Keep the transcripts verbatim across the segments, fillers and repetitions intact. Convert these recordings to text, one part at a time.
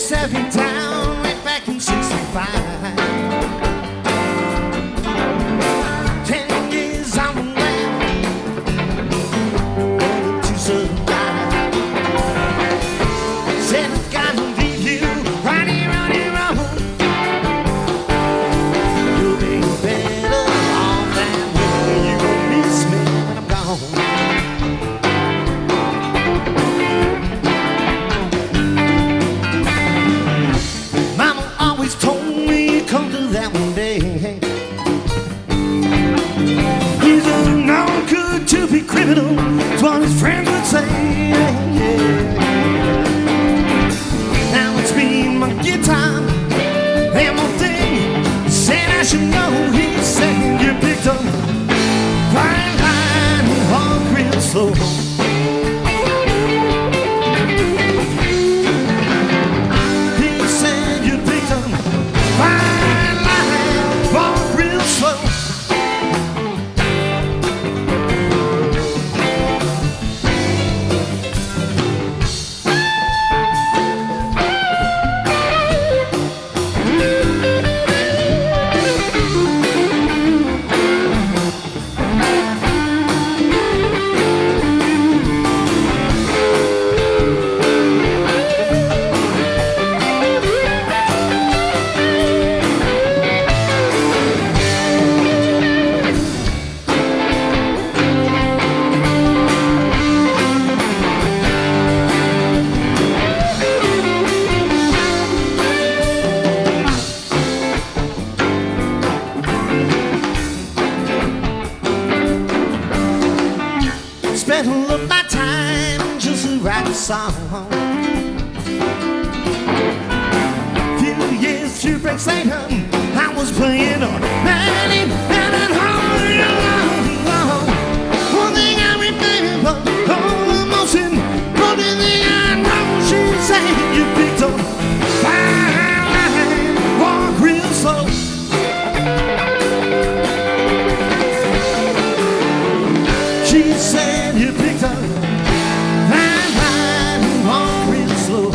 set me down right back in sixty-five. Ten years on the land, only to survive. Said I gotta leave you right here on your own. You'll be better off that way. You won't miss me when I'm gone. Come to that one day. He's a no good to be criminal, that's what his friends would say. Yeah. Now it's been my guitar and one thing said I should know. He said you picked up fine line and walk real slow. He said you picked up fine. Spent all of my time just to write a song. Few years, few breaks later, I was playing on ninety and at home. One thing I remember, all the most important thing I know, she said you picked up fine line, walk real slow. She said you picked up fine line and walk real slow.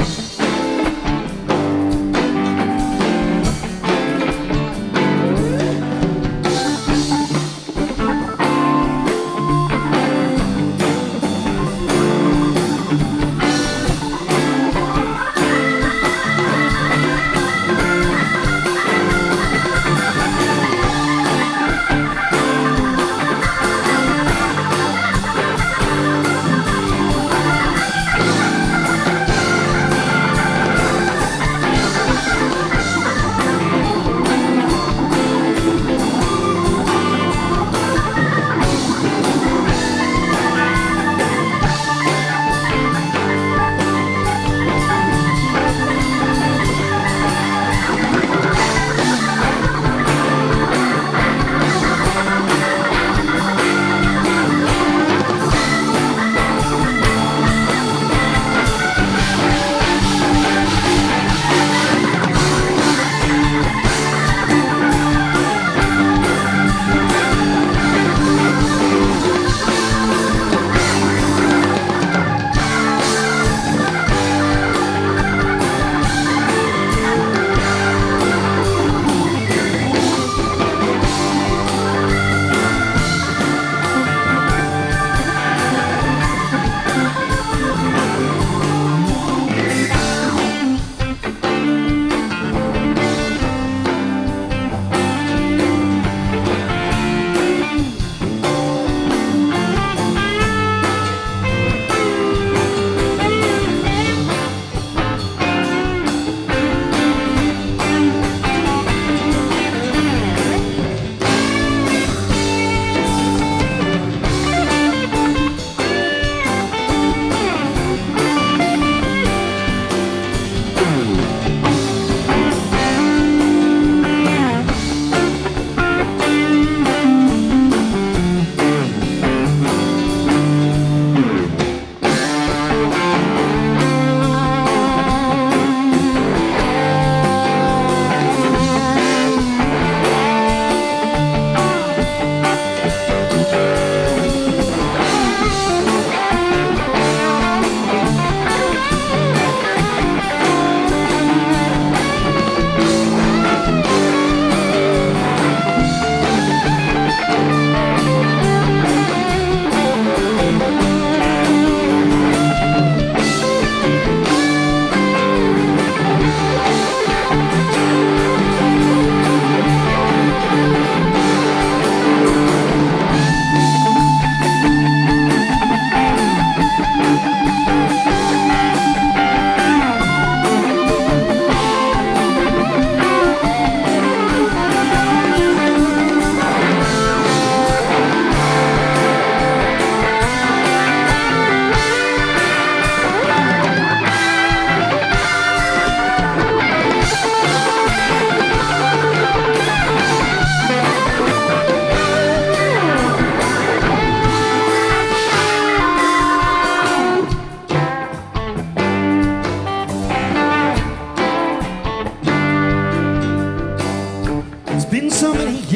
so many